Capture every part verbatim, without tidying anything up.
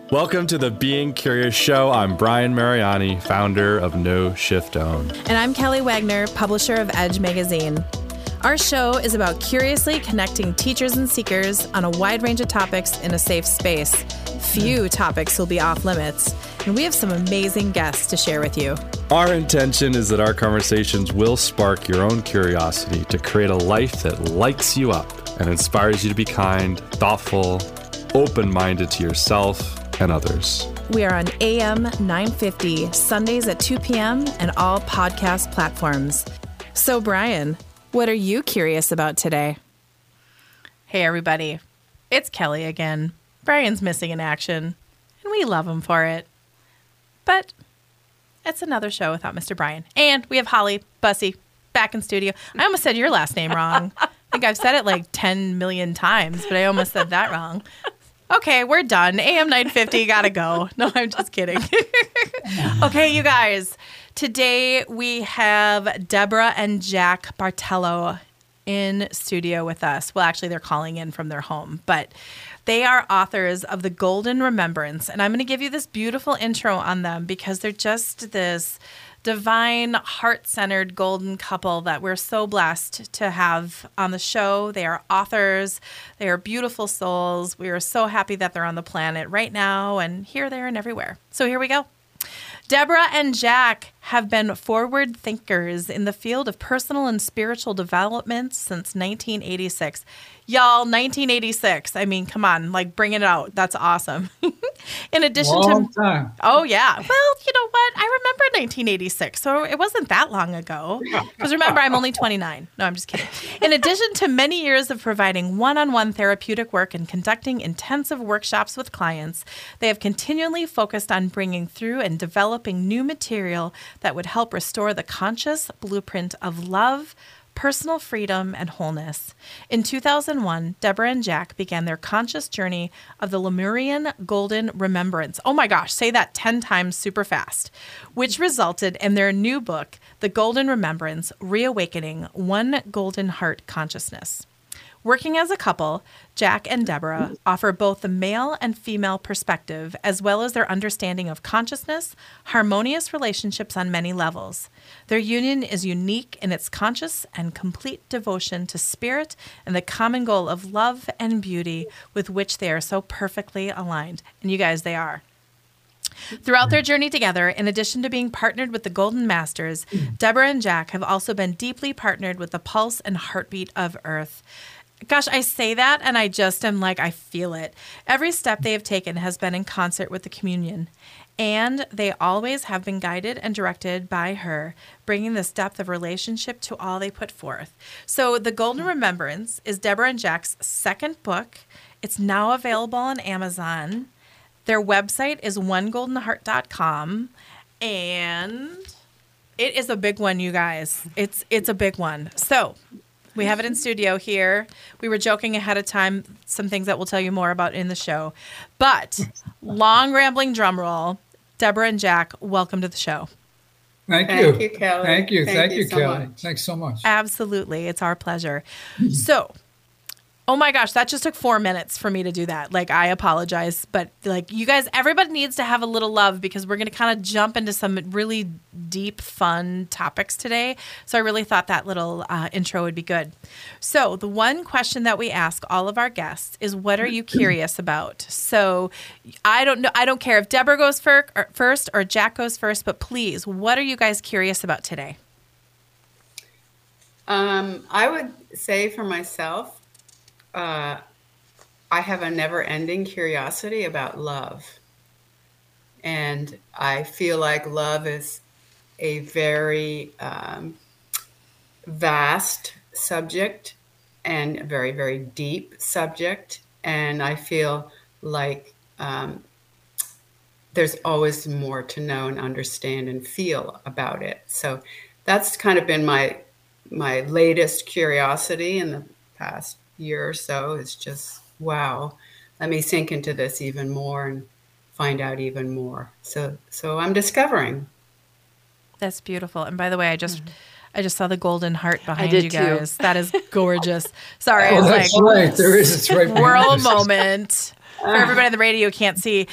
Welcome to the Being Curious Show. I'm Brian Mariani, founder of No Shift Own. And I'm Kelly Wagner, publisher of Edge Magazine. Our show is about curiously connecting teachers and seekers on a wide range of topics in a safe space. Few topics will be off limits, and we have some amazing guests to share with you. Our intention is that our conversations will spark your own curiosity to create a life that lights you up and inspires you to be kind, thoughtful, open-minded to yourself and others. We are on A M nine fifty, Sundays at two p.m. and all podcast platforms. So, Brian, what are you curious about today? Hey, everybody. It's Kelly again. Brian's missing in action, and we love him for it. But it's another show without Mister Brian. And we have Holly Bussey back in studio. I almost said your last name wrong. I think I've said it like ten million times, but I almost said that wrong. Okay, we're done. A M nine fifty, gotta go. No, I'm just kidding. Okay, you guys. Today we have Deborah and Jack Bartello in studio with us. Well, actually, they're calling in from their home, but they are authors of The Golden Remembrance. And I'm going to give you this beautiful intro on them because they're just this divine, heart-centered golden couple that we're so blessed to have on the show. They are authors. They are beautiful souls. We are so happy that they're on the planet right now and here, there, and everywhere. So here we go. Deborah and Jack have been forward thinkers in the field of personal and spiritual development since nineteen eighty-six. Y'all, nineteen eighty-six. I mean, come on, like bring it out. That's awesome. In addition Long to time. Oh yeah. Well, you know what? I remember nineteen eighty-six, so it wasn't that long ago. Because remember, I'm only twenty-nine. No, I'm just kidding. In addition to many years of providing one-on-one therapeutic work and conducting intensive workshops with clients, they have continually focused on bringing through and developing new material that would help restore the conscious blueprint of love, personal freedom, and wholeness. In two thousand one, Deborah and Jack began their conscious journey of the Lemurian Golden Remembrance. Oh my gosh, say that ten times super fast, which resulted in their new book, The Golden Remembrance, Reawakening One Golden Heart Consciousness. Working as a couple, Jack and Deborah offer both the male and female perspective, as well as their understanding of consciousness, harmonious relationships on many levels. Their union is unique in its conscious and complete devotion to spirit and the common goal of love and beauty with which they are so perfectly aligned. And you guys, they are. Throughout their journey together, in addition to being partnered with the Golden Masters, Deborah and Jack have also been deeply partnered with the pulse and heartbeat of Earth. Gosh, I say that and I just am like, I feel it. Every step they have taken has been in concert with the communion, and they always have been guided and directed by her, bringing this depth of relationship to all they put forth. So The Golden Remembrance is Deborah and Jack's second book. It's now available on Amazon. Their website is one golden heart dot com, and it is a big one, you guys. It's it's a big one. So we have it in studio here. We were joking ahead of time, some things that we'll tell you more about in the show. But long rambling drum roll, Deborah and Jack, welcome to the show. Thank you. Thank you, Kelly. Thank you. Thank Thank you you, so Kelly. much. Thanks so much. Absolutely. It's our pleasure. So, oh my gosh, that just took four minutes for me to do that. Like, I apologize. But, like, you guys, everybody needs to have a little love because we're going to kind of jump into some really deep, fun topics today. So I really thought that little uh, intro would be good. So the one question that we ask all of our guests is, what are you curious about? So I don't know. I don't care if Deborah goes fir- or first or Jack goes first, but please, what are you guys curious about today? Um, I would say for myself, uh, I have a never-ending curiosity about love. And I feel like love is a very um, vast subject and a very, very deep subject. And I feel like um, there's always more to know and understand and feel about it. So that's kind of been my my latest curiosity in the past year or so. Is just, wow, let me sink into this even more and find out even more. So so I'm discovering. That's beautiful. And by the way, I just mm-hmm. I just saw the golden heart behind did you guys. Too. That is gorgeous. Sorry, Oh, I was that's like, right. There is. It's right. Swirl behind us. moment. For everybody on the radio who can't see,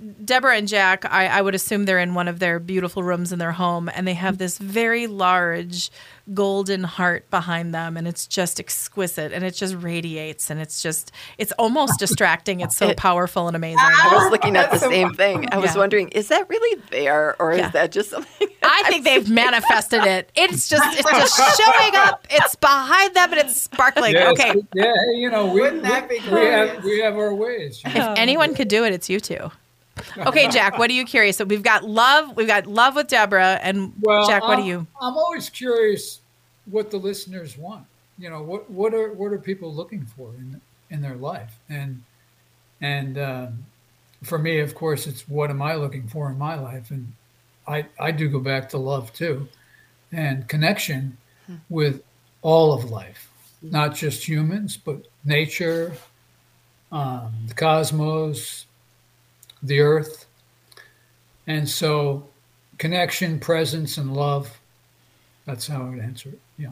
Deborah and Jack, I, I would assume they're in one of their beautiful rooms in their home, and they have this very large golden heart behind them, and it's just exquisite, and it just radiates, and it's just, it's almost distracting. It's so It- powerful and amazing. I was looking at the That's so same thing. I was Yeah. wondering, is that really there, or Yeah. is that just something? I think they've manifested it. It's just, it's just showing up. It's behind them, and it's sparkling. Yes, Okay, Yeah, hey, you know, we, Wouldn't that we, be we have glorious? we have our ways. you know. if anyone could do it, it's you two. Okay, Jack, what are you curious? So we've got love, we've got love with Deborah, and Well, Jack, what I'm, do you? I'm always curious what the listeners want. You know, what what are what are people looking for in in their life? And and um, for me, of course, it's what am I looking for in my life? And I I do go back to love too, and connection with all of life, not just humans, but nature, um, the cosmos, the earth. And so connection, presence, and love, that's how I would answer it. Yeah.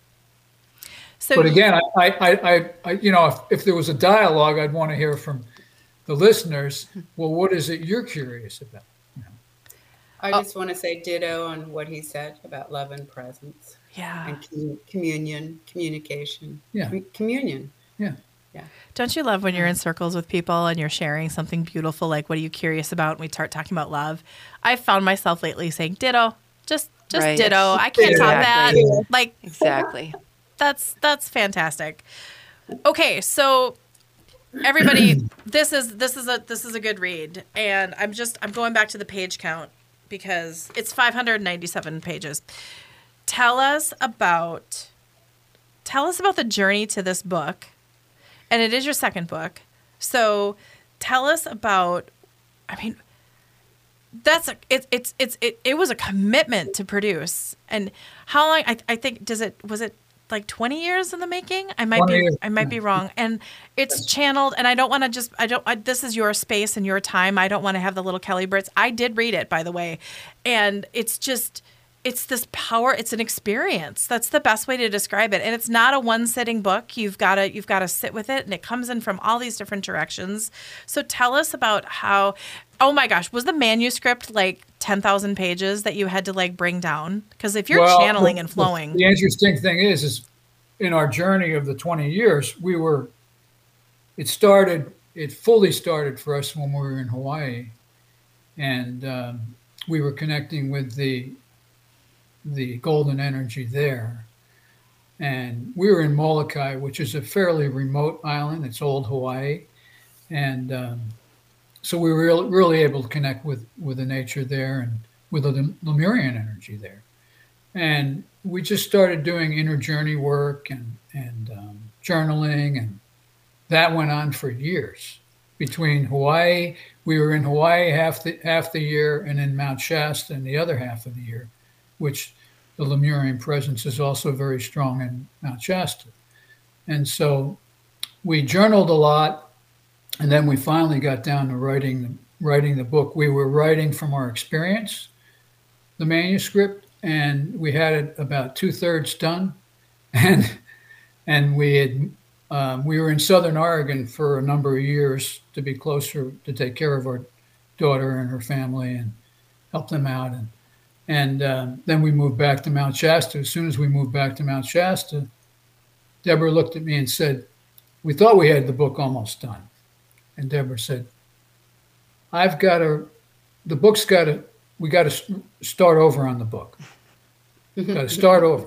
So But again, I, I, I, I, I you know, if, if there was a dialogue, I'd want to hear from the listeners. Well, what is it you're curious about? You know? I just want to say ditto on what he said about love and presence yeah. and commu- communion, communication. Yeah. Com- communion. Yeah. Yeah. Don't you love when you're in circles with people and you're sharing something beautiful, like what are you curious about? And we start talking about love. I've found myself lately saying ditto, just just Right. ditto. I can't top that. Exactly. Like Exactly. that's that's fantastic. Okay, so everybody, this is this is a this is a good read, and I'm just I'm going back to the page count because it's five hundred ninety-seven pages. Tell us about tell us about the journey to this book. And it is your second book. So tell us about, I mean, that's, a, it, it's, it's, it, it was a commitment to produce. And how long, I, I think, does it, was it like twenty years in the making? I might twenty be, years. I might be wrong. And it's channeled, and I don't want to just, I don't, I, this is your space and your time. I don't want to have the little Kelly Brits. I did read it, by the way. And it's just, it's this power, it's an experience. That's the best way to describe it. And it's not a one sitting book. You've got to you've got to sit with it, and it comes in from all these different directions. So tell us about how, oh my gosh, was the manuscript like ten thousand pages that you had to like bring down? Because if you're Well, channeling the- and flowing. The interesting thing is, is in our journey of the twenty years, we were, it started, it fully started for us when we were in Hawaii. And um, we were connecting with the the golden energy there. And we were in Molokai, which is a fairly remote island. It's old Hawaii. And um, so we were really, really able to connect with, with the nature there and with the Lemurian energy there. And we just started doing inner journey work and, and um, journaling. And that went on for years. Between Hawaii, we were in Hawaii half the, half the year, and in Mount Shasta and the other half of the year, which the Lemurian presence is also very strong in Mount Shasta. And so we journaled a lot, and then we finally got down to writing, writing the book. We were writing from our experience, the manuscript, and we had it about two-thirds done. And and we had um, we were in Southern Oregon for a number of years to be closer, to take care of our daughter and her family and help them out. And And um, then we moved back to Mount Shasta. As soon as we moved back to Mount Shasta, Deborah looked at me and said, "We thought we had the book almost done." And Deborah said, "I've got to, the book's got to, we got to start over on the book. Got to start over."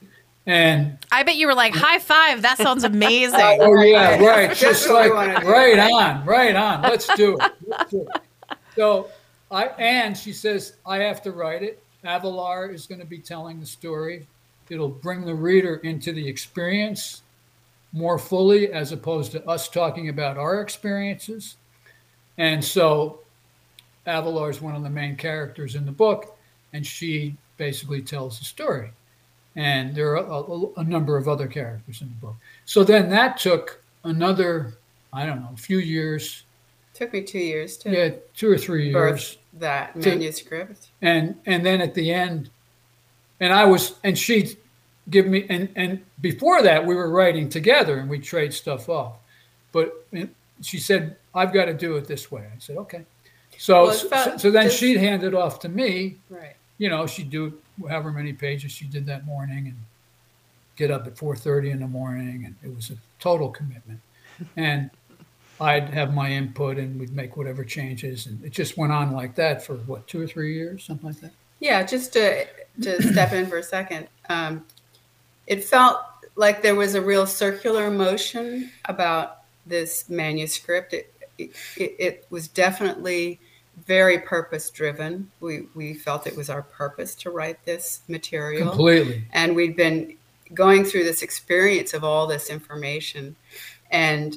And I bet you were like, high five. That sounds amazing. oh yeah, right, That's just what we like wanna do. right on, right on. Let's do it. Let's do it. So I and she says I have to write it. Avalar is going to be telling the story. It'll bring the reader into the experience more fully, as opposed to us talking about our experiences. And so Avalar is one of the main characters in the book, and she basically tells the story. And there are a, a, a number of other characters in the book. So then that took another, I don't know, a few years. Took me two years to Yeah, two or three years. birth that manuscript. And and then at the end, and I was, and she'd give me, and, and before that we were writing together and we trade stuff off. But she said, "I've got to do it this way." I said, "Okay." So, Well, it so, felt so then just- she'd hand it off to me. Right. You know, she'd do however many pages she did that morning and get up at four thirty in the morning. And it was a total commitment. And I'd have my input and we'd make whatever changes. And it just went on like that for what, two or three years, something like that. Yeah, just to to step in for a second. Um, it felt like there was a real circular motion about this manuscript. It, it, it was definitely very purpose driven. We, we felt it was our purpose to write this material. Completely. And we'd been going through this experience of all this information. And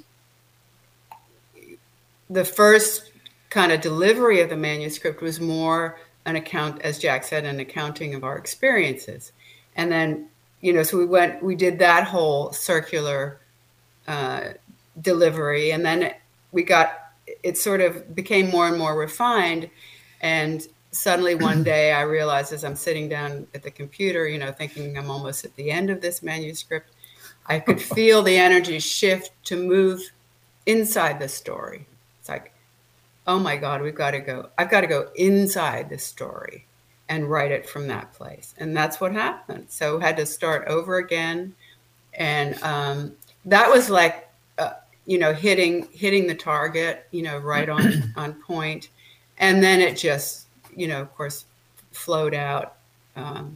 the first kind of delivery of the manuscript was more an account, as Jack said, an accounting of our experiences. And then, you know, so we went, we did that whole circular uh, delivery. And then it, we got, it sort of became more and more refined. And suddenly one day I realized as I'm sitting down at the computer, you know, thinking I'm almost at the end of this manuscript, I could feel the energy shift to move inside the story. It's like, oh my God, we've got to go, I've got to go inside the story and write it from that place. And that's what happened. So had to start over again. And um, that was like, uh, you know, hitting, hitting the target, you know, right on, on point. And then it just, you know, of course, flowed out um,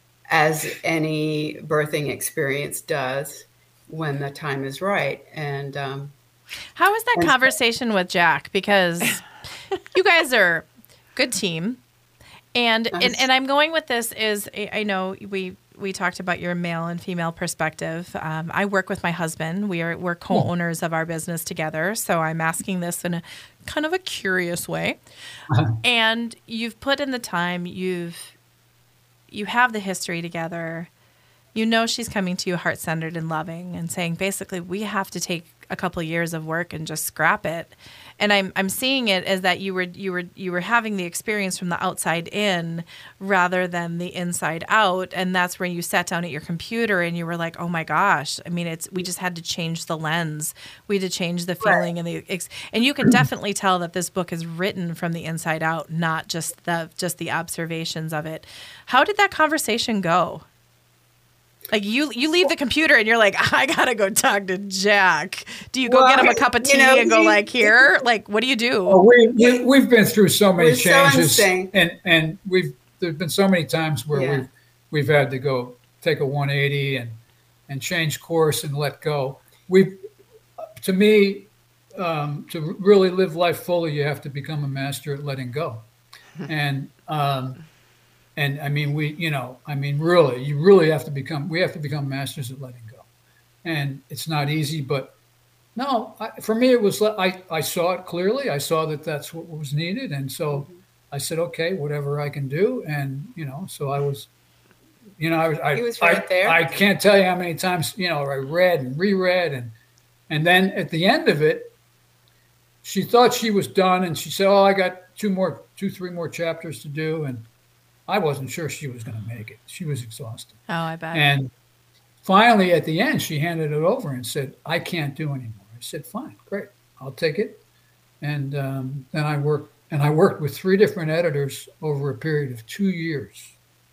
as any birthing experience does when the time is right. And, um, How was that conversation with Jack? Because you guys are a good team. And, and and I'm going with this is, I know we we talked about your male and female perspective. Um, I work with my husband. We are, we're co-owners of our business together. So I'm asking this in a kind of a curious way. Uh-huh. And you've put in the time, you've you have the history together. You know she's coming to you heart-centered and loving and saying, basically, we have to take a couple of years of work and just scrap it. And I'm I'm seeing it as that you were you were you were having the experience from the outside in rather than the inside out. And that's where you sat down at your computer and you were like, oh my gosh. I mean, it's we just had to change the lens. We had to change the feeling right. and the and you can definitely tell that this book is written from the inside out, not just the just the observations of it. How did that conversation go? Like you, you leave the computer and you're like, I gotta go talk to Jack. Do you go well, get him a cup of tea you know, and go he, like, here? Like, what do you do? Oh, we, we we've been through so many We're changes, so and and we've there's been so many times where yeah. we've we've had to go take a one eighty and and change course and let go. We, to me, um, to really live life fully, you have to become a master at letting go, and. Um, And I mean, we, you know, I mean, really, you really have to become, we have to become masters at letting go. And it's not easy, but no, I, for me, it was, I, I saw it clearly. I saw that that's what was needed. And so mm-hmm. I said, okay, whatever I can do. And, you know, so I was, you know, I was, I, he was right I, there. I can't tell you how many times, you know, I read and reread. And, and then at the end of it, she thought she was done. And she said, oh, I got two more, two, three more chapters to do. And I wasn't sure she was going to make it. She was exhausted. Oh, I bet. And finally, at the end, she handed it over and said, I can't do anymore. I said, fine, great. I'll take it. And um, then I worked, and I worked with three different editors over a period of two years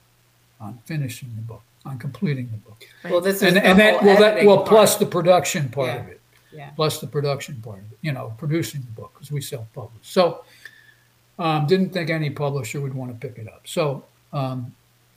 on finishing the book, on completing the book. Well, this is and, the and whole that, well, that, well, part. plus the production part yeah. of it. Yeah. Plus the production part of it, you know, producing the book, because we self-publish. So, Um, didn't think any publisher would want to pick it up. So, um,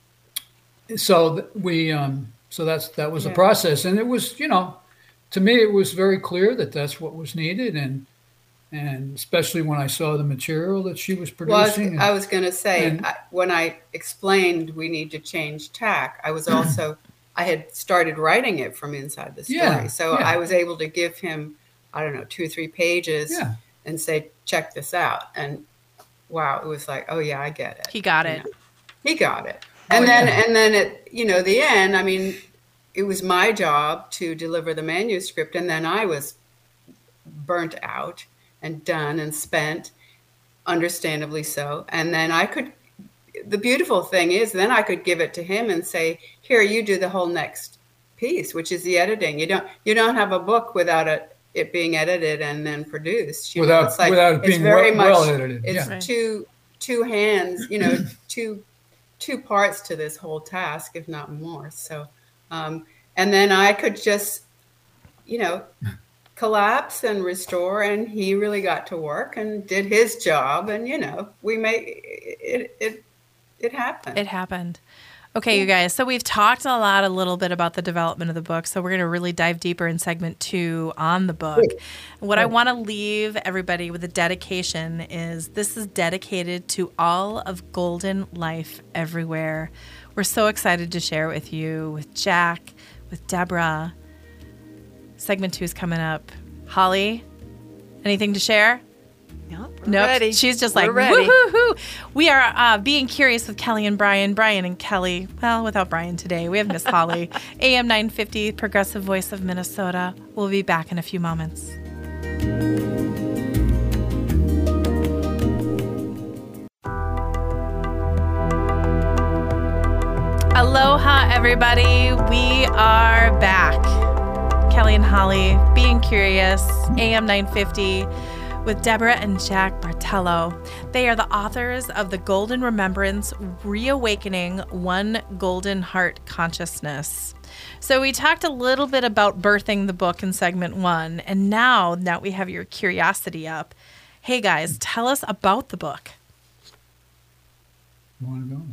so th- we, um, so that's that was yeah. the process, and it was, you know, to me it was very clear that that's what was needed, and and especially when I saw the material that she was producing. Well, I was, was going to say and, I, when I explained we need to change tack, I was also I had started writing it from inside the story, yeah, so yeah. I was able to give him I don't know two or three pages yeah. and say, check this out, and. Wow, it was like, oh yeah, I get it. He got it. You know, he got it. And oh, then, yeah. and then at you know the end, I mean, it was my job to deliver the manuscript, and then I was burnt out and done and spent, understandably so. And then I could. The beautiful thing is, then I could give it to him and say, "Here, you do the whole next piece, which is the editing. You don't, you don't have a book without a. it being edited and then produced. You Without- know, it's like, without it it's being very well- much, well edited, It's yeah. Right. two two hands, you know, two two parts to this whole task, if not more. So, um, and then I could just, you know, collapse and restore, and he really got to work and did his job, and you know, we made it. It it happened. It happened. Okay, you guys. So we've talked a lot, a little bit about the development of the book. So we're going to really dive deeper in segment two on the book. What I want to leave everybody with a dedication is this is dedicated to all of Golden Life everywhere. We're so excited to share it with you, with Jack, with Deborah. Segment two is coming up. Holly, anything to share? Nope, we're Nope. ready. She's just We're like, ready. woo-hoo-hoo. We are uh, being curious with Kelly and Brian. Brian and Kelly. Well, without Brian today. We have Miss Holly. A M nine fifty, Progressive Voice of Minnesota. We'll be back in a few moments. Aloha, everybody. We are back. Kelly and Holly, Being Curious, A M nine fifty, with Deborah and Jack Bartello. They are the authors of The Golden Remembrance, Reawakening One Golden Heart Consciousness. So we talked a little bit about birthing the book in segment one, and now, now we have your curiosity up. Hey guys, tell us about the book. You want to go?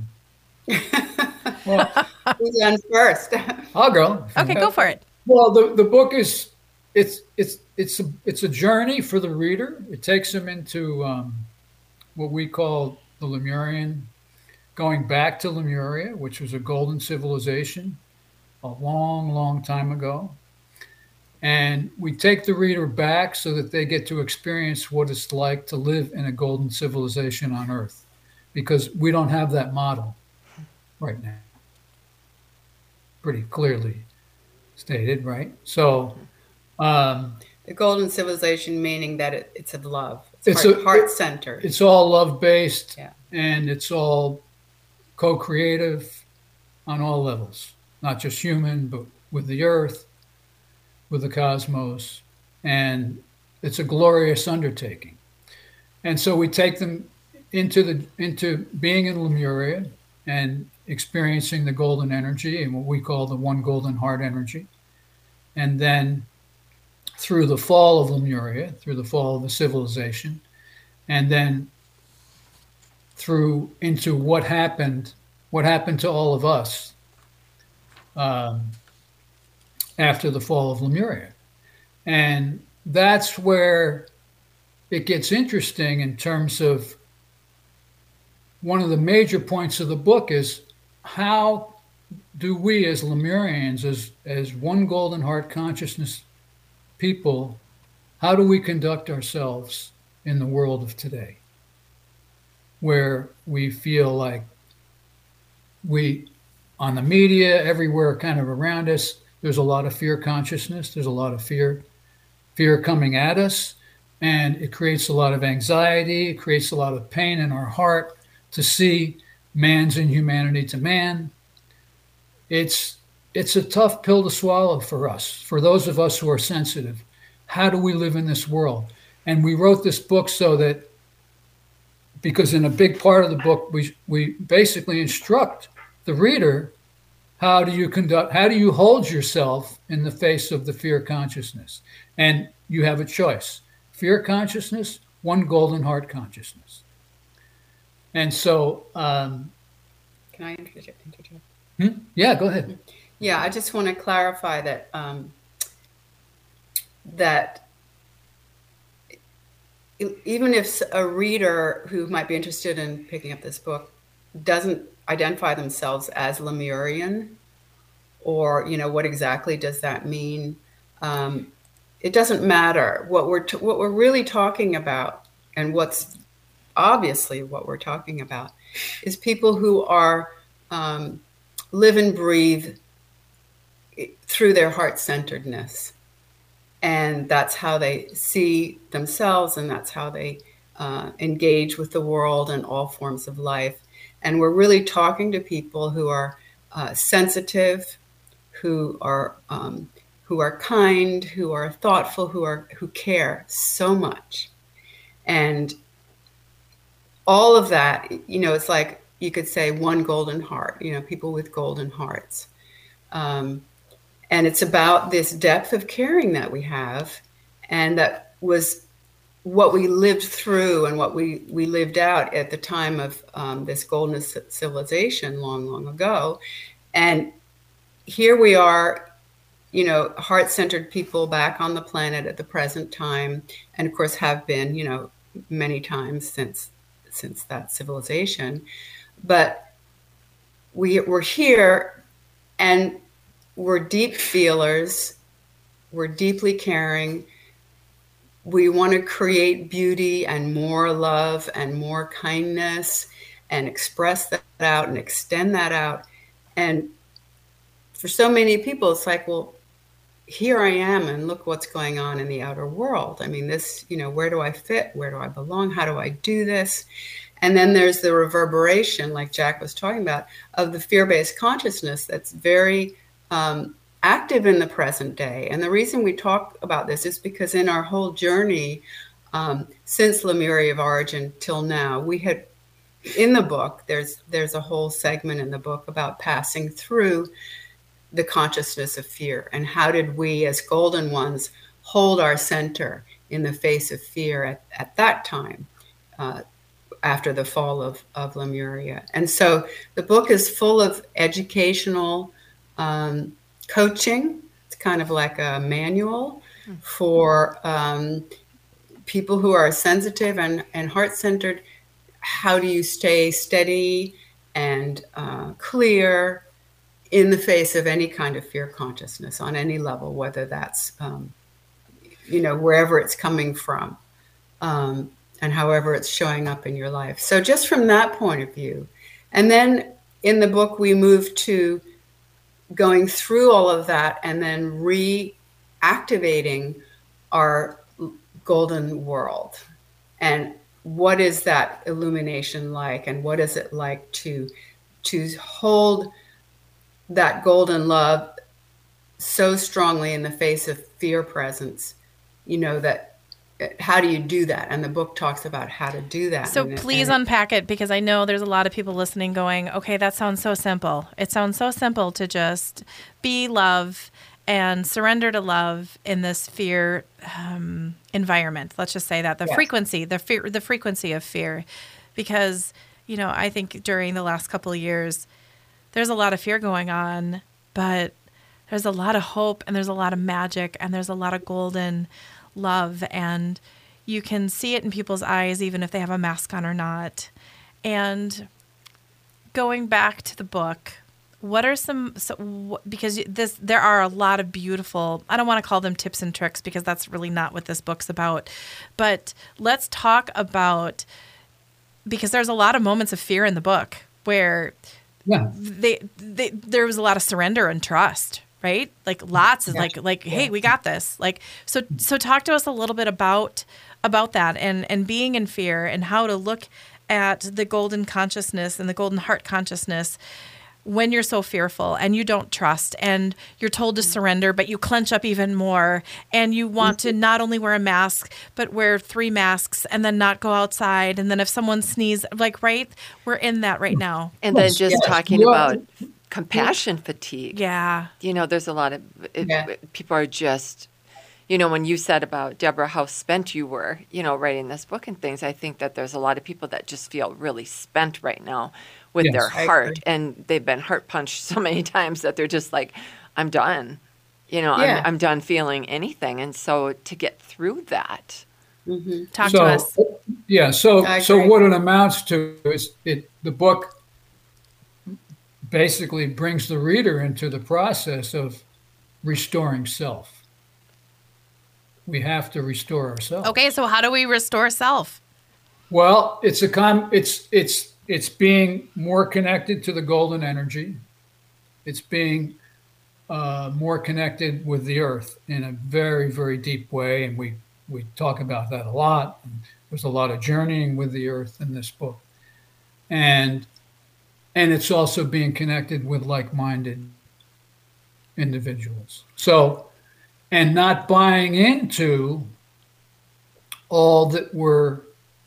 Well, Who's on first? I'll go. Okay, go for it. Well, the, the book is it's it's it's a it's a journey for the reader. It takes them into um, what we call the Lemurian, going back to Lemuria, which was a golden civilization a long, long time ago. And we take the reader back so that they get to experience what it's like to live in a golden civilization on Earth, because we don't have that model right now. Pretty clearly stated, right? So, um, The golden civilization, meaning that it, it's of love. It's, It's heart, a- heart-centered. it's all love-based, Yeah. and it's all co-creative on all levels, not just human, but with the Earth, with the cosmos, and it's a glorious undertaking. And so we take them into the into being in Lemuria and experiencing the golden energy and what we call the one golden heart energy. And then through the fall of Lemuria, through the fall of the civilization, and then through into what happened, what happened to all of us um, after the fall of Lemuria. And that's where it gets interesting in terms of one of the major points of the book is how do we as Lemurians, as, as one golden heart consciousness people, how do we conduct ourselves in the world of today, where we feel like we, on the media, everywhere kind of around us, there's a lot of fear consciousness, there's a lot of fear, fear coming at us, and it creates a lot of anxiety, it creates a lot of pain in our heart to see man's inhumanity to man. It's it's a tough pill to swallow for us, for those of us who are sensitive. How do we live in this world? And we wrote this book so that, because in a big part of the book, we we basically instruct the reader, how do you conduct, how do you hold yourself in the face of the fear consciousness? And you have a choice: fear consciousness, one golden heart consciousness. And so, um, Can I interject? interject? hmm? yeah, go ahead. Yeah, I just want to clarify that um, that e- even if a reader who might be interested in picking up this book doesn't identify themselves as Lemurian, or you know, what exactly does that mean? Um, it doesn't matter. What we're t- what we're really talking about, and what's obviously what we're talking about, is people who are um, live and breathe through their heart-centeredness. And that's how they see themselves, and that's how they uh, engage with the world and all forms of life. And we're really talking to people who are uh, sensitive, who are um, who are kind, who are thoughtful, who are who care so much. And all of that, you know, it's like you could say one golden heart, you know, people with golden hearts. Um, and it's about this depth of caring that we have, and that was what we lived through and what we, we lived out at the time of um, this golden civilization long, long ago. And here we are, you know, heart-centered people back on the planet at the present time, and of course have been, you know, many times since since that civilization. But we, we're here, and we're deep feelers, we're deeply caring. We want to create beauty and more love and more kindness and express that out and extend that out. And for so many people, it's like, well, here I am, and look what's going on in the outer world. I mean, this, you know, where do I fit? Where do I belong? How do I do this? And then there's the reverberation, like Jack was talking about, of the fear-based consciousness that's very um, active in the present day. And the reason we talk about this is because in our whole journey, um, since Lemuria of origin till now, we had, in the book, there's there's a whole segment in the book about passing through the consciousness of fear, and how did we as golden ones hold our center in the face of fear at, at that time, uh, after the fall of, of Lemuria. And so the book is full of educational um, coaching. It's kind of like a manual for um, people who are sensitive and, and heart-centered. How do you stay steady and uh, clear in the face of any kind of fear consciousness on any level, whether that's, um, you know, wherever it's coming from, um, and however it's showing up in your life. So just from that point of view. And then in the book, we move to going through all of that and then reactivating our golden world. And what is that illumination like? And what is it like to, to hold that golden love so strongly in the face of fear presence, you know, that how do you do that? And the book talks about how to do that. So and, please and, unpack it, because I know there's a lot of people listening going, okay, that sounds so simple. It sounds so simple to just be love and surrender to love in this fear um, environment. Let's just say that the yes. frequency, the fear, the frequency of fear, because, you know, I think during the last couple of years, there's a lot of fear going on, but there's a lot of hope, and there's a lot of magic, and there's a lot of golden love, and you can see it in people's eyes, even if they have a mask on or not. And going back to the book, what are some, so, because this, there are a lot of beautiful, I don't want to call them tips and tricks, because that's really not what this book's about, but let's talk about, because there's a lot of moments of fear in the book where Yeah. they, they, there was a lot of surrender and trust, right? Like lots of like, like, hey, we got this. Like, so, so talk to us a little bit about, about that and, and being in fear, and how to look at the golden consciousness and the golden heart consciousness when you're so fearful and you don't trust, and you're told to surrender, but you clench up even more, and you want to not only wear a mask, but wear three masks, and then not go outside. And then if someone sneezes, like, right, we're in that right now. And then Yes, just yes. talking Yeah. about compassion fatigue. Yeah. You know, there's a lot of it, Yeah. people are just, you know, when you said about Deborah, how spent you were, you know, writing this book and things, I think that there's a lot of people that just feel really spent right now with Yes. their I heart. agree. And they've been heart punched so many times that they're just like, I'm done. You know, Yeah. I'm, I'm done feeling anything. And so to get through that. Mhm. Talk so, to us. Yeah. So, I so agree. what it amounts to is it. The book basically brings the reader into the process of restoring self. We have to restore ourselves. Okay. So how do we restore self? Well, it's a com. It's it's it's being more connected to the golden energy. It's being uh, more connected with the earth in a very, very deep way, and we we talk about that a lot. And there's a lot of journeying with the earth in this book, and and it's also being connected with like-minded individuals. So and not buying into all that we're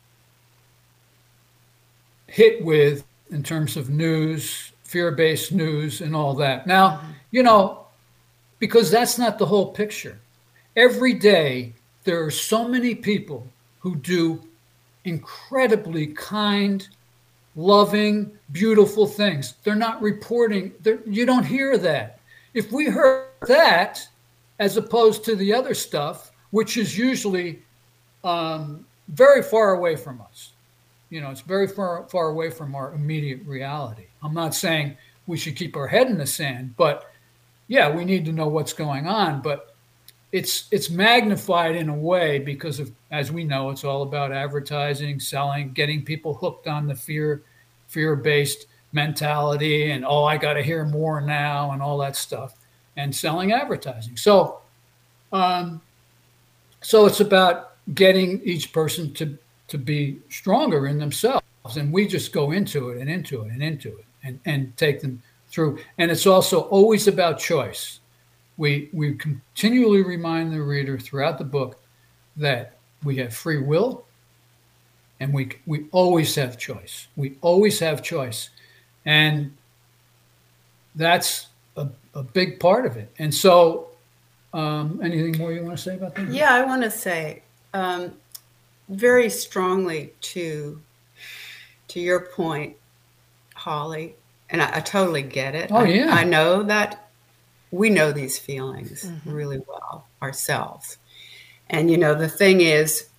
hit with in terms of news, fear-based news, and all that. Now, mm-hmm. you know, because that's not the whole picture. Every day, there are so many people who do incredibly kind, loving, beautiful things. They're not reporting. They're, you don't hear that. If we heard that, as opposed to the other stuff, which is usually um, very far away from us. You know, it's very far, far away from our immediate reality. I'm not saying we should keep our head in the sand, but yeah, we need to know what's going on. But it's it's magnified in a way because of, as we know, it's all about advertising, selling, getting people hooked on the fear, fear-based mentality, and oh, I got to hear more now, and all that stuff, and selling advertising. So, um, so it's about getting each person to to be stronger in themselves, and we just go into it and into it and into it and and take them through. And it's also always about choice. We we continually remind the reader throughout the book that we have free will, and we we always have choice. We always have choice, and that's a, a big part of it. And so, um, anything more you want to say about that? Yeah, I want to say um, very strongly to to your point, Holly, and I, I totally get it. Oh yeah, I, I know that. We know these feelings mm-hmm. really well ourselves. And, you know, the thing is,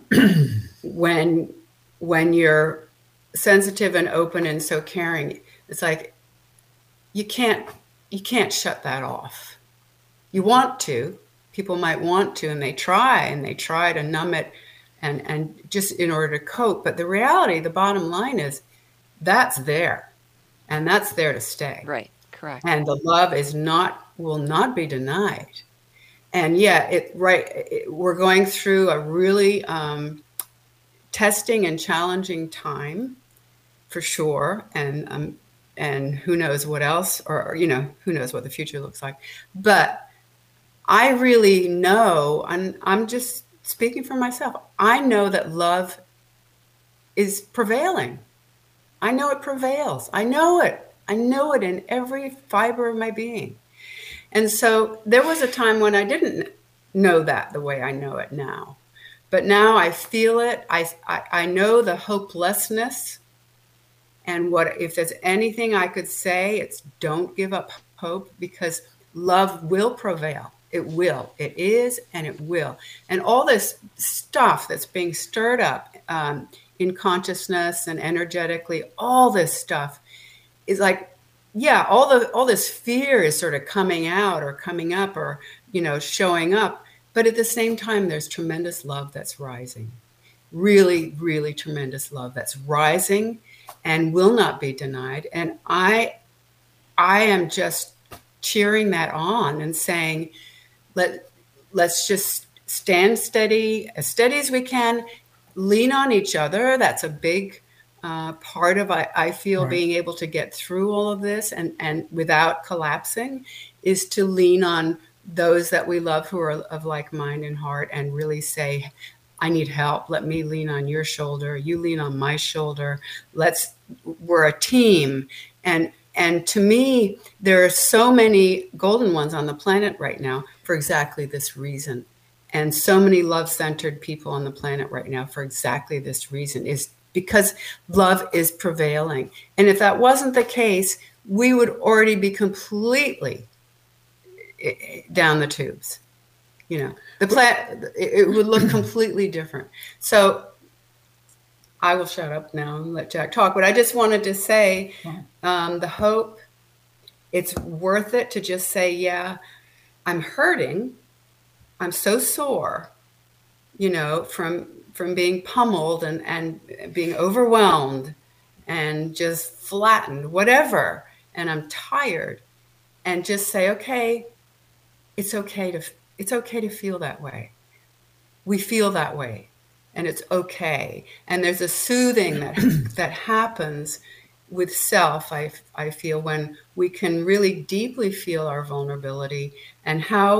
when when you're sensitive and open and so caring, it's like you can't you can't shut that off. You want to. People might want to, and they try, and they try to numb it and, and just in order to cope. But the reality, the bottom line is that's there, and that's there to stay. Right. Correct. And the love is not, will not be denied. And yeah, it right. It, we're going through a really um, testing and challenging time, for sure. And um, and who knows what else, or, or you know, who knows what the future looks like. But I really know, and I'm just speaking for myself. I know that love is prevailing. I know it prevails. I know it. I know it in every fiber of my being. And so there was a time when I didn't know that the way I know it now. But now I feel it. I, I, I know the hopelessness. And what if there's anything I could say, it's don't give up hope, because love will prevail. It will. It is, and it will. And all this stuff that's being stirred up um, in consciousness and energetically, all this stuff, is like, yeah, all the all this fear is sort of coming out or coming up or, you know, showing up. But at the same time, there's tremendous love that's rising. Really, really tremendous love that's rising and will not be denied. And I I am just cheering that on and saying, let let's just stand steady, as steady as we can, lean on each other. That's a big Uh, part of, I, I feel, right. being able to get through all of this and, and without collapsing is to lean on those that we love who are of like mind and heart and really say, I need help. Let me lean on your shoulder. You lean on my shoulder. Let's, we're a team. And, and to me, there are so many golden ones on the planet right now for exactly this reason. And so many love-centered people on the planet right now for exactly this reason, is because love is prevailing. And if that wasn't the case, we would already be completely down the tubes. You know, the plant, it would look completely different. So I will shut up now and let Jack talk. But I just wanted to say um, the hope, it's worth it to just say, yeah, I'm hurting. I'm so sore, you know, from from being pummeled and, and being overwhelmed and just flattened, whatever. And I'm tired. And just say, okay, it's okay to, it's okay to feel that way. We feel that way and it's okay. And there's a soothing that, that happens with self, I, I feel, when we can really deeply feel our vulnerability and how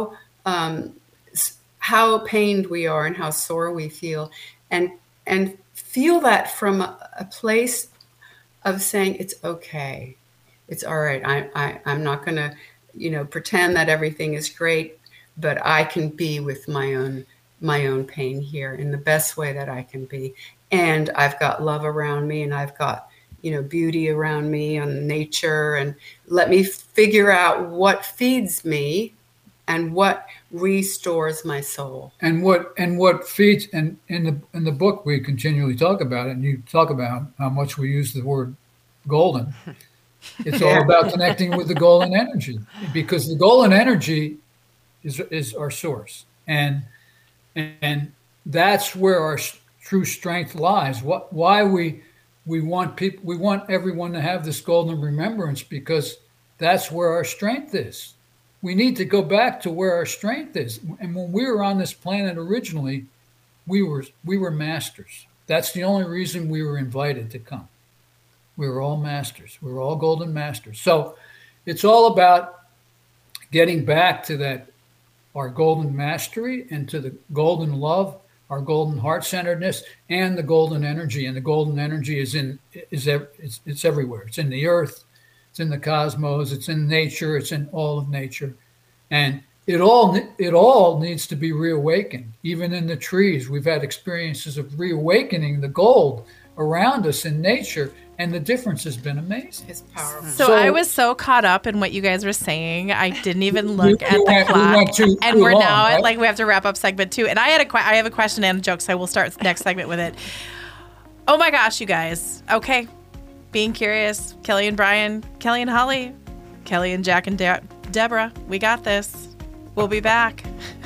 um, how pained we are and how sore we feel, and and feel that from a, a place of saying it's okay, it's all right. I, I I'm not going to, you know, pretend that everything is great, but I can be with my own my own pain here in the best way that I can be, and I've got love around me, and I've got, you know, beauty around me and nature, and let me figure out what feeds me and what restores my soul. And what and what feeds, and in the in the book we continually talk about it, and you talk about how much we use the word golden. It's all about connecting with the golden energy, because the golden energy is is our source, and and that's where our true strength lies. What why we we want people we want everyone to have this golden remembrance, because that's where our strength is. We need to go back to where our strength is. And when we were on this planet originally, we were we were masters. That's the only reason we were invited to come. We were all masters. We were all golden masters. So it's all about getting back to that, our golden mastery, and to the golden love, our golden heart-centeredness, and the golden energy. And the golden energy is in is it's, it's everywhere. It's in the earth. It's in the cosmos, it's in nature, it's in all of nature. And it all it all needs to be reawakened. Even in the trees, we've had experiences of reawakening the gold around us in nature, and the difference has been amazing. It's powerful. So, so I was so caught up in what you guys were saying, I didn't even look we, at we the went, clock. We went too, and too we're long, now right? at, like, we have to wrap up segment two. And I had a que- I have a question and a joke, so I will start next segment with it. Oh my gosh, you guys. Okay. Being curious, Kelly and Brian, Kelly and Holly, Kelly and Jack and De- Deborah, we got this. We'll be back.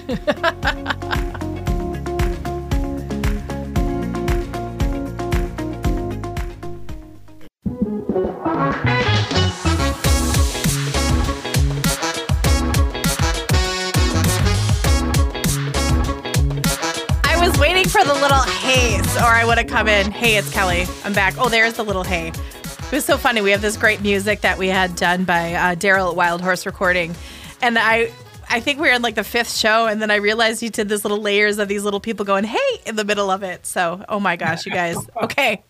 I was waiting for the little hey, or I would have come in. Hey, it's Kelly. I'm back. Oh, there's the little hey. It was so funny. We have this great music that we had done by uh, Daryl at Wild Horse Recording. And I I think we were in like the fifth show, and then I realized you did this little layers of these little people going, hey, in the middle of it. So, oh my gosh, you guys. Okay.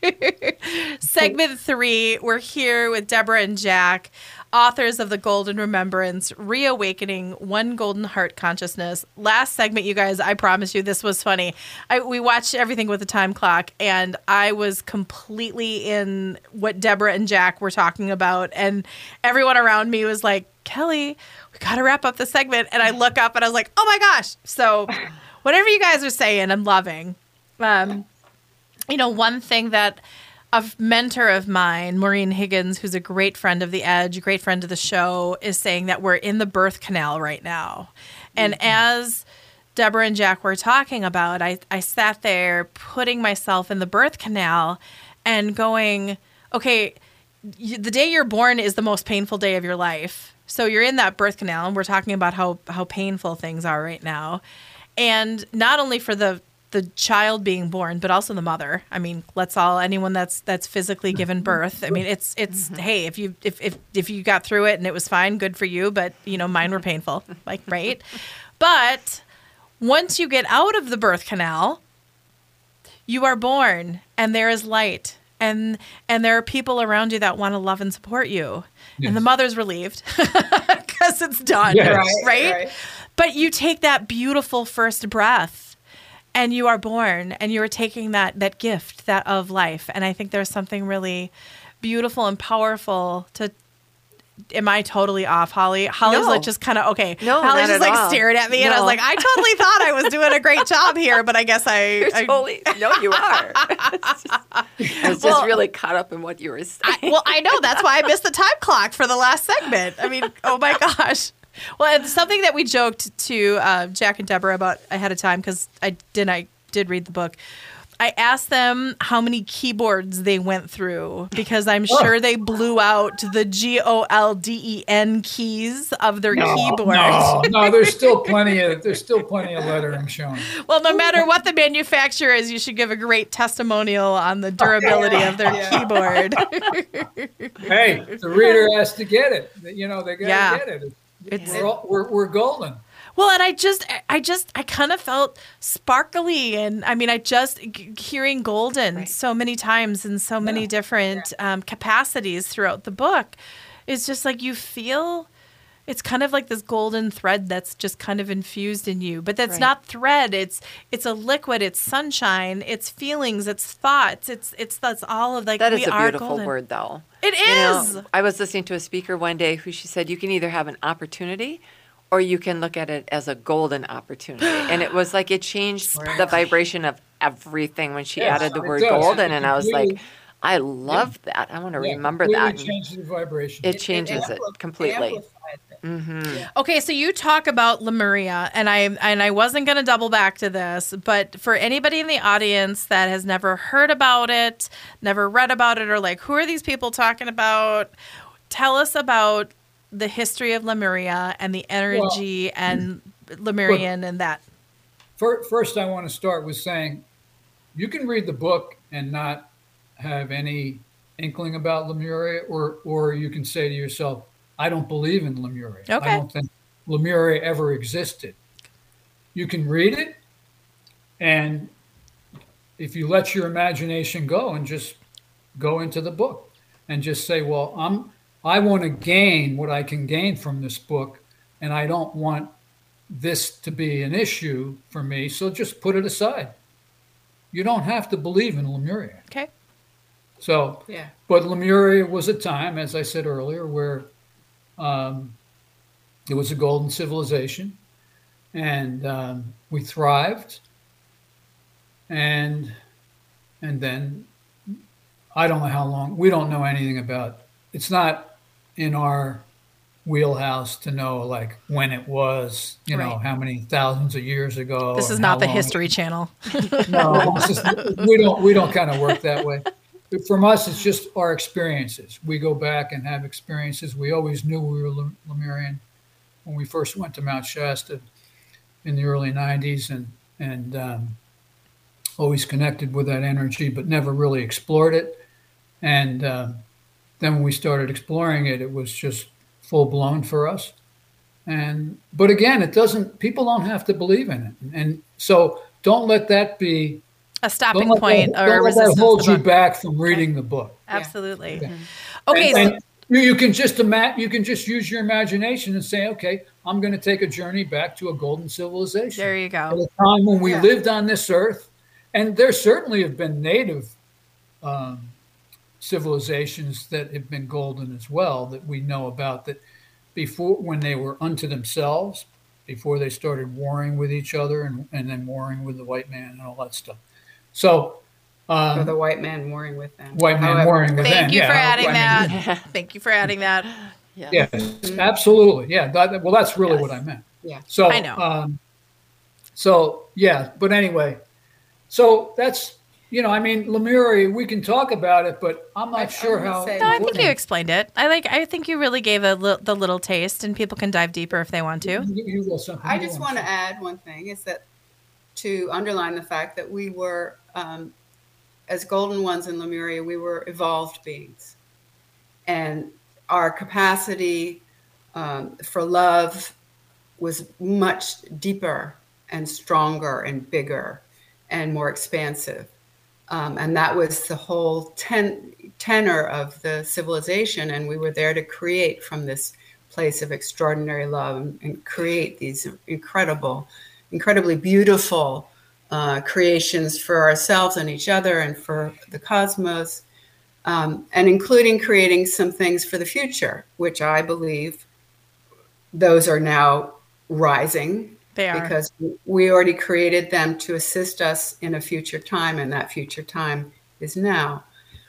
Segment three, we're here with Deborah and Jack, authors of The Golden Remembrance, Reawakening One Golden Heart Consciousness. Last segment, you guys, I promise you, this was funny. I, we watched everything with a time clock, and I was completely in what Deborah and Jack were talking about, and everyone around me was like, Kelly, we got to wrap up the segment. And I look up, and I was like, oh my gosh. So whatever you guys are saying, I'm loving. Um, you know, one thing that a mentor of mine, Maureen Higgins, who's a great friend of The Edge, a great friend of the show, is saying that we're in the birth canal right now. And mm-hmm. as Deborah and Jack were talking about, I, I sat there putting myself in the birth canal and going, okay, you, the day you're born is the most painful day of your life. So you're in that birth canal, and we're talking about how, how painful things are right now. And not only for the the child being born, but also the mother. I mean, let's all, anyone that's that's physically given birth. I mean, it's it's mm-hmm. hey, if you if, if if you got through it and it was fine, good for you. But you know, mine were painful, like right. But once you get out of the birth canal, you are born, and there is light, and and there are people around you that want to love and support you, yes. and the mother's relieved because it's done, yes. right, right? right? But you take that beautiful first breath. And you are born, and you are taking that that gift, that of life. And I think there's something really beautiful and powerful to. Am I totally off, Holly? Holly's No. like just kind of okay. No, Holly's not just at like all. stared at me, and I was No. like, I totally thought I was doing a great job here, but I guess I. You're I totally, no, you are. I was just Well, really caught up in what you were saying. I, well, I know that's why I missed the time clock for the last segment. I mean, oh my gosh. Well, it's something that we joked to uh, Jack and Deborah about ahead of time because I didn't. I did read the book. I asked them how many keyboards they went through because I'm sure they blew out the G O L D E N keys of their No, keyboard. no, no. There's still plenty of there's still plenty of lettering showing. Well, no matter what the manufacturer is, you should give a great testimonial on the durability of their Yeah. keyboard. Hey, the reader has to get it. You know, they got to Yeah. get it. It's- We're, all, we're we're golden. Well, and I just, I just, I kind of felt sparkly, and I mean, I just hearing golden right. so many times in so many yeah. different yeah. Um, capacities throughout the book. It's just like you feel. It's kind of like this golden thread that's just kind of infused in you, but that's right. not thread. It's it's a liquid. It's sunshine. It's feelings. It's thoughts. It's it's that's all of like that we is a are beautiful golden. word, though. It you is. Know, I was listening to a speaker one day who she said you can either have an opportunity, or you can look at it as a golden opportunity, and it was like it changed right. the vibration of everything when she yes, added the word does. golden, and I was like. I love yeah. that. I want to yeah, remember that. It changes the vibration. It changes it, it, it completely. It mm-hmm. yeah. Okay, so you talk about Lemuria, and I and I wasn't going to double back to this, but for anybody in the audience that has never heard about it, never read about it, or like, who are these people talking about? Tell us about the history of Lemuria and the energy well, and Lemurian and that. First, I want to start with saying you can read the book and not have any inkling about Lemuria, or or you can say to yourself, I don't believe in Lemuria. Okay. I don't think Lemuria ever existed. You can read it, and if you let your imagination go and just go into the book and just say, well, I'm I want to gain what I can gain from this book, and I don't want this to be an issue for me, so just put it aside. You don't have to believe in Lemuria. Okay. So, yeah. But Lemuria was a time, as I said earlier, where um, it was a golden civilization, and um, we thrived. And and then I don't know how long. We don't know anything about. It's not in our wheelhouse to know like when it was. You right. know how many thousands of years ago. This is not the History Channel. No, this is, we don't. We don't kind of work that way. From us, it's just our experiences. We go back and have experiences. We always knew we were Lemurian when we first went to Mount Shasta in the early nineties, and and um, always connected with that energy, but never really explored it. And um, then when we started exploring it, it was just full blown for us. And but again, it doesn't. People don't have to believe in it, and so don't let that be. A stopping point that, or a resistance. That holds you back from reading the book. Absolutely. Yeah. Okay. And, so- and you, you can just ima- you can just use your imagination and say, okay, I'm going to take a journey back to a golden civilization. There you go. At a time when we yeah. lived on this earth, and there certainly have been native um, civilizations that have been golden as well that we know about. That before, when they were unto themselves, before they started warring with each other and, and then warring with the white man and all that stuff. So, um, or the white man warring with them. White man However, warring with thank them. You yeah, for adding I that. mean, thank you for adding that. Yeah, yeah mm-hmm. absolutely. Yeah. That, well, that's really yes. what I meant. Yeah. So, I know. Um, so, yeah. But anyway, so that's, you know, I mean, Lemuria, we can talk about it, but I'm not I, sure I'm how. Say, no, I think you explained it. I like. I think you really gave a li- the little taste, and people can dive deeper if they want to. You, you will something. I you just want want to add one thing is that to underline the fact that we were, um, as golden ones in Lemuria, we were evolved beings. And our capacity um, for love was much deeper and stronger and bigger and more expansive. Um, and that was the whole ten, tenor of the civilization. And we were there to create from this place of extraordinary love and, and create these incredible, incredibly beautiful uh, creations for ourselves and each other and for the cosmos, um, and including creating some things for the future, which I believe those are now rising. They are. Because we already created them to assist us in a future time, and that future time is now.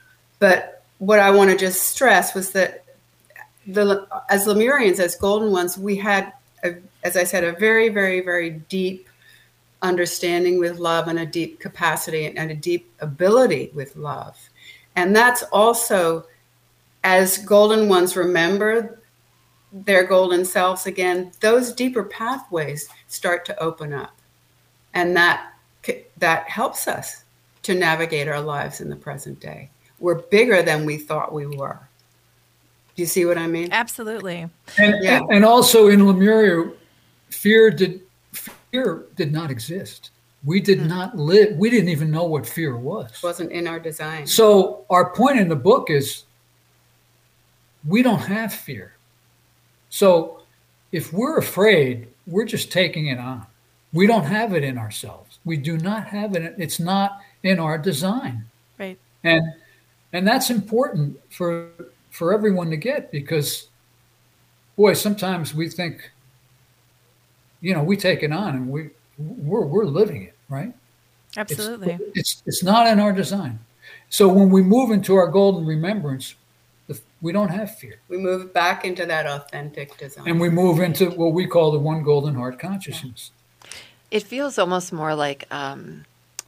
But what I want to just stress was that the as Lemurians, as golden ones, we had, a, as I said, a very, very, very deep understanding with love and a deep capacity and a deep ability with love. And that's also, as golden ones remember their golden selves again, those deeper pathways start to open up. And that that helps us to navigate our lives in the present day. We're bigger than we thought we were. Do you see what I mean? Absolutely. And, yeah. and also in Lemuria, fear did fear did not exist. We did mm. not live. We didn't even know what fear was. It wasn't in our design. So our point in the book is we don't have fear. So if we're afraid, we're just taking it on. We don't have it in ourselves. We do not have it. It's not in our design. Right. And and that's important for for everyone to get, because, boy, sometimes we think, you know, we take it on and we we're we're living it, right? Absolutely. It's it's, it's not in our design. So when we move into our golden remembrance, the, we don't have fear. We move back into that authentic design. And we move into what we call the one golden heart consciousness. It feels almost more like um,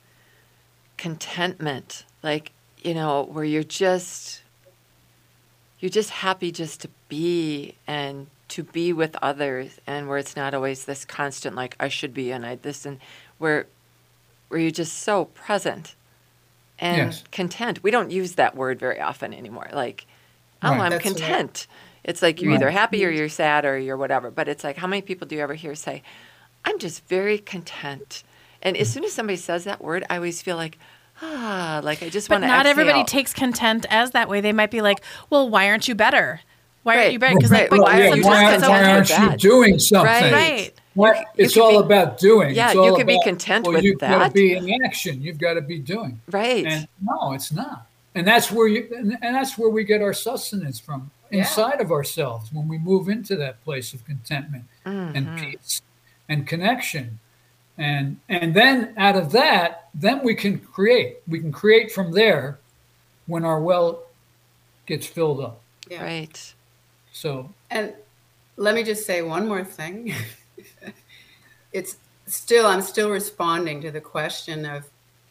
contentment, like, you know, where you're just, you're just happy just to be and to be with others, and where it's not always this constant, like, I should be and I this, and where, where you're just so present and Yes. content. We don't use that word very often anymore. Like, oh, Right. I'm That's right. content. It's like you're Right. either happy or you're sad or you're whatever. But it's like, how many people do you ever hear say, I'm just very content? And as soon as somebody says that word, I always feel like, ah, like I just But want to not everybody exhale. takes content as that way. They might be like, well, why aren't you better? Why aren't Right. you better? Because Right. like, Well, but yeah, sometimes why, it's why okay. aren't you bad. doing something? Right. Right. What, You it's could all be- about doing. Yeah, It's all you can be about- content well, with you've got to that. be in action. You've got to be doing. Right. And no, it's not. And that's where you and, and that's where we get our sustenance from, Yeah. inside of ourselves, when we move into that place of contentment Mm-hmm. and peace and connection. And and then out of that, then we can create. We can create from there when our well gets filled up. Yeah. Right. So And let me just say one more thing. It's still, I'm still responding to the question of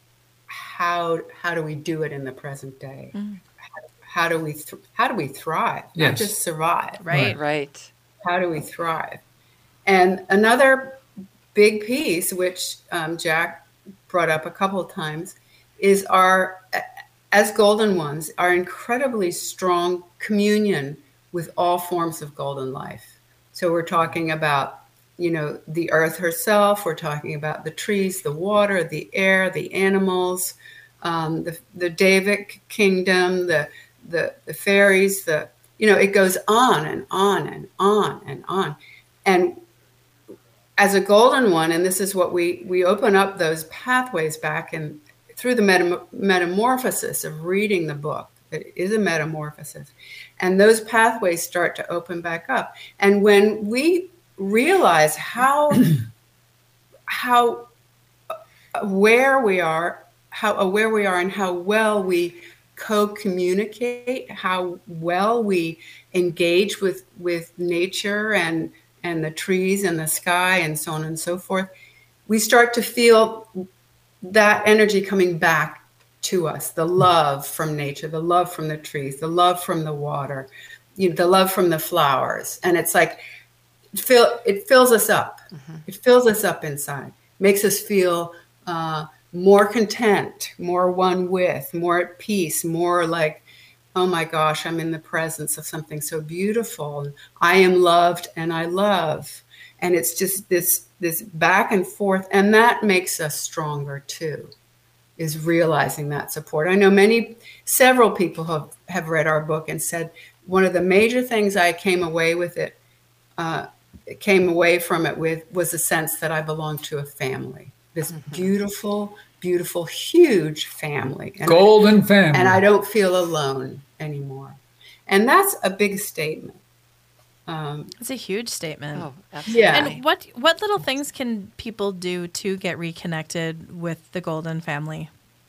how how do we do it in the present day? Mm. How, how do we th- how do we thrive? Not Yes. just survive. Right. Right. How do we thrive? And another big piece, which um, Jack brought up a couple of times, is our, as golden ones, our incredibly strong communion with all forms of golden life. So we're talking about, you know, the earth herself. We're talking about the trees, the water, the air, the animals, um, the the Davic kingdom, the the the fairies. The you know, it goes on and on and on and on. And as a golden one, and this is what we we open up those pathways back and through the metam- metamorphosis of reading the book. It is a metamorphosis, and those pathways start to open back up. And when we realize how how aware we are, how aware we are, and how well we co-communicate, how well we engage with with nature and and the trees and the sky and so on and so forth, we start to feel that energy coming back to us, the love from nature, the love from the trees, the love from the water, you know, the love from the flowers. And it's like, it, fill, it fills us up. Mm-hmm. It fills us up inside, makes us feel uh, more content, more one with, more at peace, more like, oh my gosh, I'm in the presence of something so beautiful. I am loved and I love. And it's just this this back and forth. And that makes us stronger too, is realizing that support. I know many, several people have, have read our book and said, one of the major things I came away with it, uh, came away from it with was a sense that I belong to a family, this mm-hmm. beautiful, beautiful, huge family. And golden I, family. And I don't feel alone anymore. And that's a big statement. Um, It's a huge statement. Oh, absolutely. Yeah. And what what little things can people do to get reconnected with the Golden family?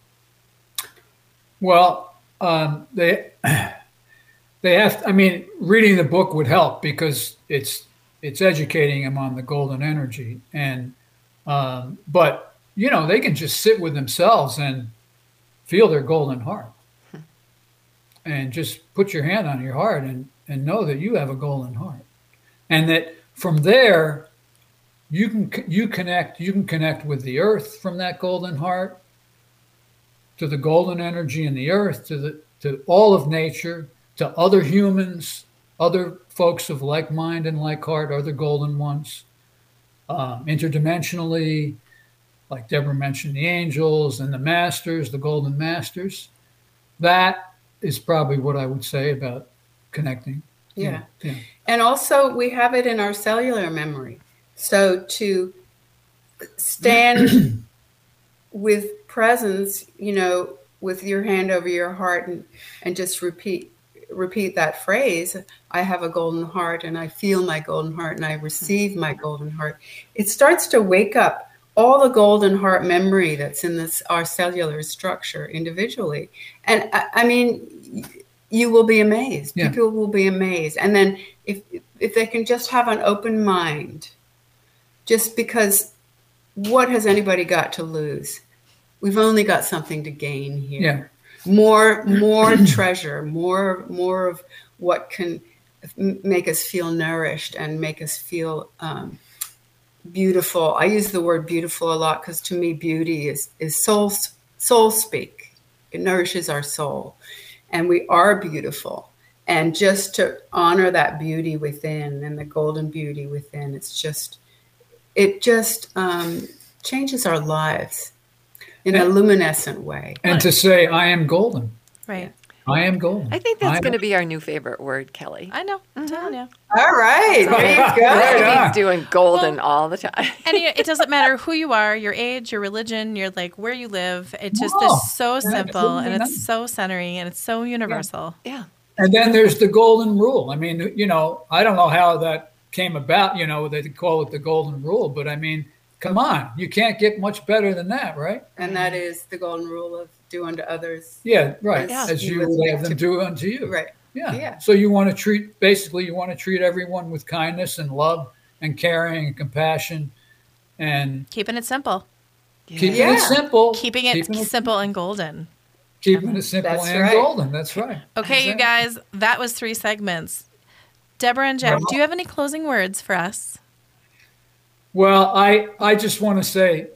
Well, um, they they have. I mean, reading the book would help because it's it's educating them on the golden energy, and um, but you know they can just sit with themselves and feel their golden heart, hmm. and just put your hand on your heart and and know that you have a golden heart, and that from there you can you connect you can connect with the earth from that golden heart, to the golden energy in the earth, to the to all of nature, to other humans, other folks of like mind and like heart, other golden ones. um, interdimensionally, like Deborah mentioned, the angels and the masters, the golden masters. That is probably what I would say about connecting. Yeah. Yeah. And also, we have it in our cellular memory. So to stand with presence, you know, with your hand over your heart and, and just repeat repeat that phrase, I have a golden heart and I feel my golden heart and I receive my golden heart. It starts to wake up all the golden heart memory that's in this our cellular structure individually. And I, I mean, you will be amazed. Yeah. People will be amazed. And then if if they can just have an open mind, just because what has anybody got to lose? We've only got something to gain here. Yeah. More, more treasure, more, more of what can make us feel nourished and make us feel um, beautiful. I use the word beautiful a lot because to me, beauty is is soul soul speak. It nourishes our soul, and we are beautiful. And just to honor that beauty within and the golden beauty within, it's just it just um, changes our lives in a luminescent way. And to say, I am golden. Right. I am golden. I think that's I going to am- be our new favorite word, Kelly. I know. I'm telling you. All right, there you go. Right on. He's doing golden all the time. And you- it doesn't matter who you are, your age, your religion, your like where you live. It just No, is so simple absolutely and not. it's so centering and it's so universal. Yeah. And then there's the golden rule. I mean, you know, I don't know how that came about, you know, they call it the golden rule, but I mean, come on, you can't get much better than that, right? And that is the golden rule of do unto others. Yeah, right. Yeah. As you You would would have them to- do unto you. Right. Yeah. Yeah. So you want to treat, basically, you want to treat everyone with kindness and love and caring and compassion and Keeping it simple. keeping Yeah. it simple. Keeping it keeping it, simple and golden. keeping it simple That's and right. golden. That's right. Okay, you guys, that was three segments. Deborah and Jeff, do you have any closing words for us? Well, I I just want to say,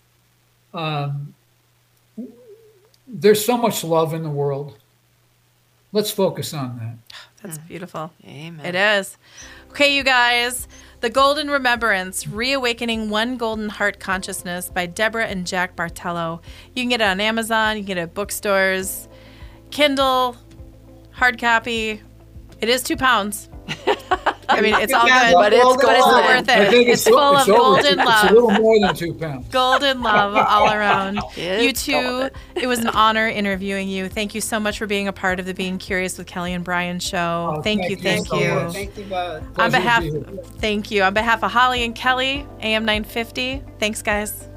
um, there's so much love in the world. Let's focus on that. That's beautiful. Amen. It is. Okay, you guys, The Golden Remembrance, Reawakening One Golden Heart Consciousness by Deborah and Jack Bartello. You can get it on Amazon, you can get it at bookstores, Kindle, hard copy. It is two pounds. I mean, it's all good, But it's but it's golden. worth I it. think It's full of over- golden It's a love. little more than two pounds. Golden love all around. It's You two, golden. it was an honor interviewing you. Thank you so much for being a part of the Being Curious with Kelly and Brian show. Oh, thank, thank you, you thank so you. much. Thank you both. On Pleasure to behalf, be here. thank you. On behalf of Holly and Kelly, A M nine fifty. Thanks, guys.